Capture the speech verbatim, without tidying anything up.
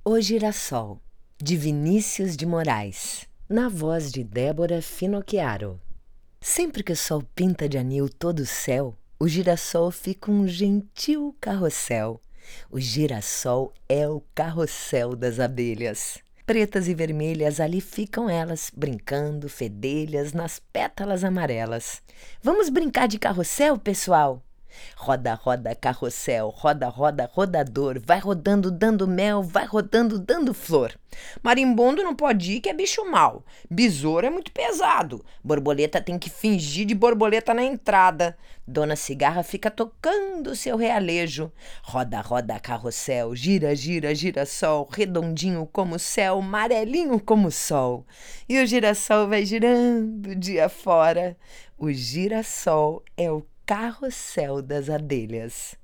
O Girassol, de Vinícius de Moraes, na voz de Débora Finocchiaro. Sempre que o sol pinta de anil todo o céu, o girassol fica um gentil carrossel. O girassol é o carrossel das abelhas. Pretas e vermelhas, ali ficam elas, brincando, fedelhas, nas pétalas amarelas. Vamos brincar de carrossel, pessoal? Roda, roda, carrossel, roda, roda, rodador, vai rodando dando mel, vai rodando dando flor. Marimbondo não pode ir que é bicho mau, besouro é muito pesado, borboleta tem que fingir de borboleta na entrada. Dona Cigarra fica tocando seu realejo. Roda, roda, carrossel, gira, gira, girassol, redondinho como o céu, amarelinho como o sol. E o girassol vai girando dia fora. O girassol é o carrossel das abelhas.